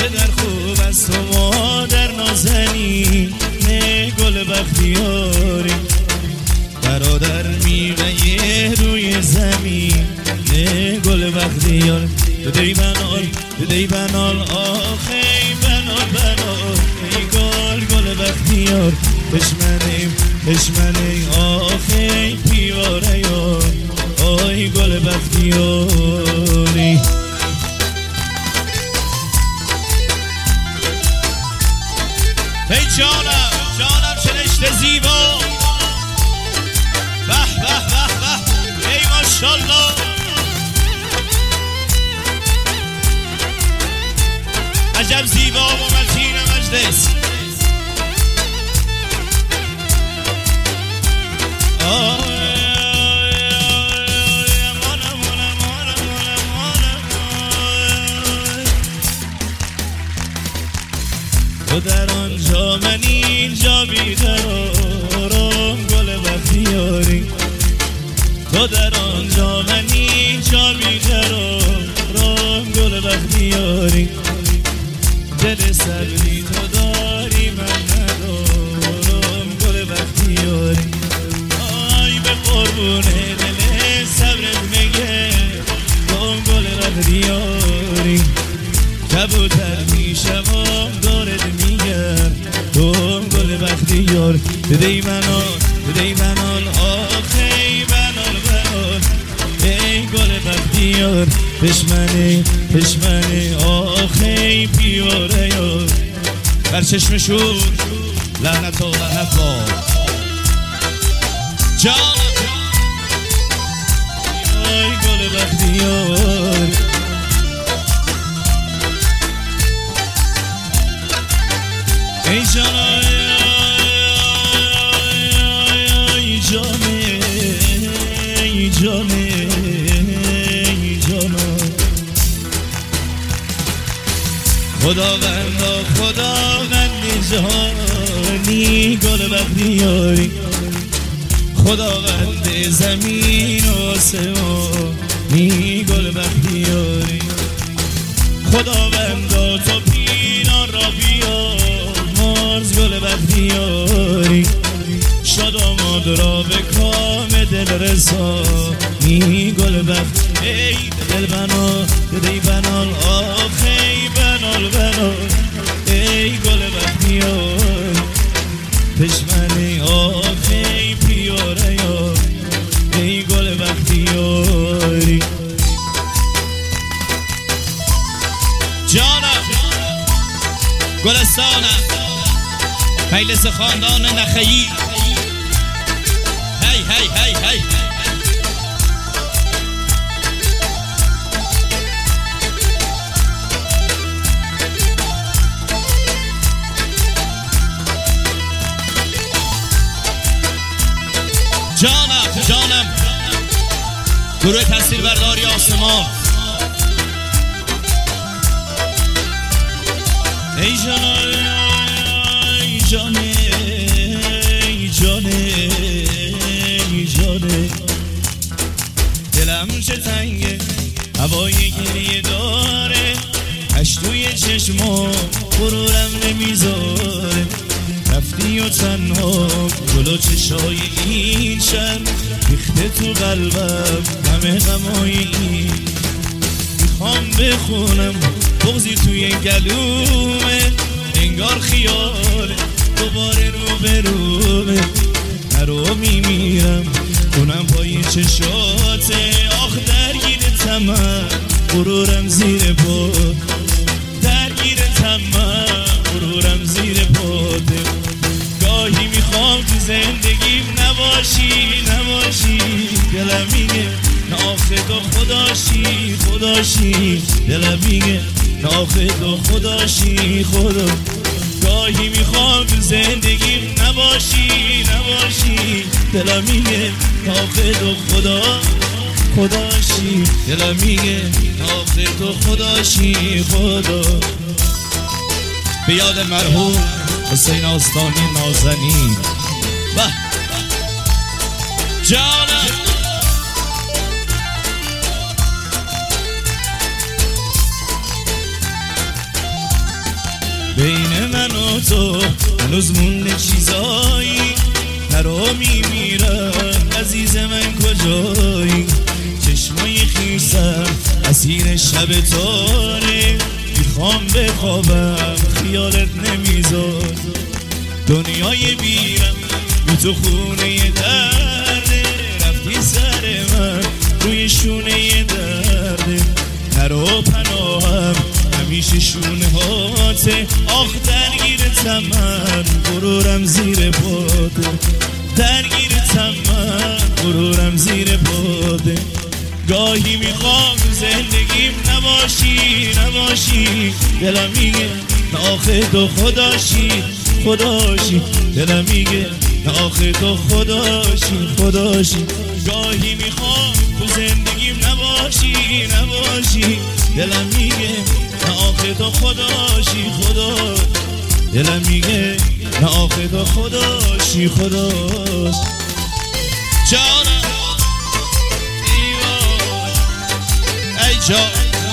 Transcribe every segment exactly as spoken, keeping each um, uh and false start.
پدر خوب است و مادر نازنین، نه گل بختیاری برادر میوه روی زمین، نه گل بختیار دی بنال دی بنال آخی بنال بنال ای گل گل بختیار پشمنیم پشمنیم آخی پیواره یار آی گل بختیاری. ای جانم جانم چه رشته زیبا به به به به ای ماشالله عجب زیبا و متین مجلس. تو در آنجا من اینجا بیقرارم گل بختیاری، تو در آنجا من اینجا بیقرارم گل بختیاری، دل صبری تو داری من ندارم گل بختیاری، آی به قربون دل صبرت میگه گم گل بختیاری، کبوتر میشم دارد میگم گم گل بختیار دی بنال دی بنال آخی بنال بنال ای گل بختیار پشمنه پشمنه آخی پیواره یار بر چشم شور لعنت و لعنت با جان ای گل بختیار. ای جان ای جان ای جان ای جان خداوند خداوند جهانی گل بختیاری، خداوند زمین و آسمانی گل بختیاری، خداوند تو پیران را بیار مارز گل بختیاری، شاداماد را به کام دل رسانی گل بخت ای دل بنال دی بنال آخی بنال بنال ای گل بختیاری پشمنه آخی پیاره یار ای گل بختیاری. جانم گلستانم مجلس خاندان نخیی هی هی هی هی جانم جانم گروه تصویر برداری آسمان ای جانم ای جانه ای جانه ای جانه دلم چه تنگه هوای گریه داره اش توی چشما غرورم نمیذاره رفتی و تنها گل چشای این شب ریخته تو قلبم همه غمای این میخوام بخونم بغضی توی گلومه انگار خیاله دوباره رو به رومه نرو میمیرم کنم پای چشاته آخ درگیر تمام غرورم زیر پات درگیر تمام غرورم زیر پاته گاهی میخوام تو زندگیم نباشی نباشی دلم میگه ناخه تو خداشی خداشی دلم میگه ناخه تو خداشی خدا گاهی میخوام تو زندگیم نباشی نباشی دلم میگه ناخه تو خدا خداشی دلم میگه ناخه تو خداشی خدا. به یاد مرحوم حسین آستانی نازنین و جانم و تو هنوز مونده چیزایی نرو میمیرم عزیز من کجایی چشمای خیسم اسیر شب تاره میخوام بخوابم خیالت نمیذار دنیای بیرم بی تو خونه درده رفتی سر من روی شونه درده نرو پناهم همیشه شونه هاته آخ درگیرتم من غرورم زیر باده درگیرتم من غرورم زیر باده گاهی میخوام زندگیم نباشی نباشی دلم میگه نه آخه تو خداشی خداشی دلم میگه نه آخه تو خداشی خداشی گاهی میخوام تو زندگیم نباشی نباشی دلم میگه نه آخه تو خداشی خدا دلم میگه نه آخه تو خداشی خداش جانم ای جان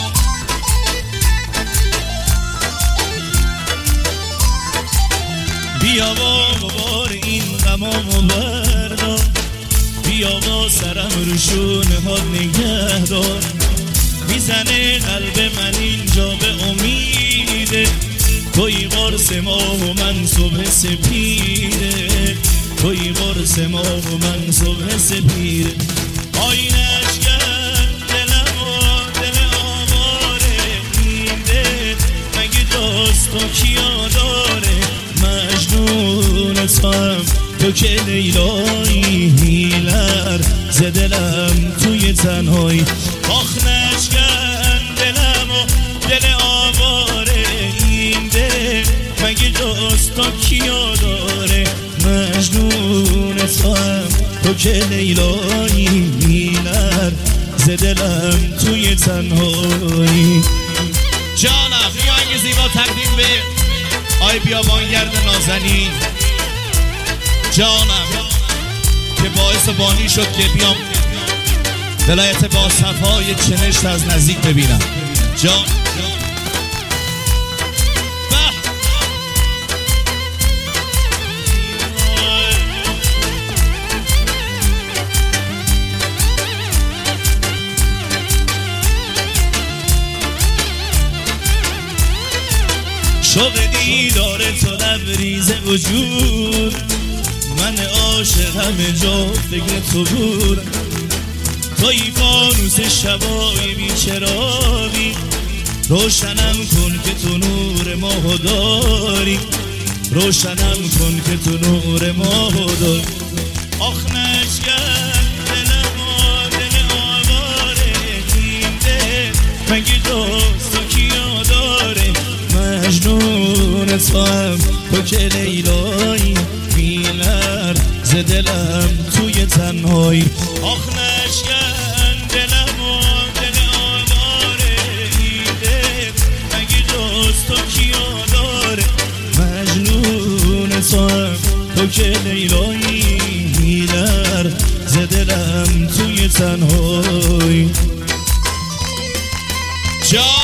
بیا با بار این غمامو بردار بیا با سرم رو شونه ها نگه دار میزنه قلب من اینجا به امیده توی قرص ماه و من صبح سپیده توی قرص ماه و من صبح سپیده آینش کرد دلم و دل آواره این دل مگه جاست تو کیا داره مجنون تو هم تو که لیلایی هیلر ز دلم توی تنهایی آخ نشکن دلم و دل آواره این دل مگه جاست تو کیا داره مجنون تو هم تو که لیلایی هیلر ز دلم توی تنهایی جانم یا اینگه زیبا تقدیم به آی بیابانگرد نازنین جانم که باعث بانی شد که بیام ولایت با صفای چنشت از نزدیک ببینم جان شوق دیدار تو لبریز وجود من عاشق همه جا فکر تو بودم توی فانوس شبای بیچراغی روشنم کن که تو نور ماهو داری روشنم کن که تو نور ماهو داری آخ نشکن دلم و دل آواره این دل مگه جاست تو کیا داره مجنون تو هم تو که لیلایی میلر ز دلم توی تنهایی آخ نشکن دلم و دل آواره این دل مگه جاست تو کیا داره مجنون تو هم تو که لیلایی میلر ز دلم توی تنهایی جان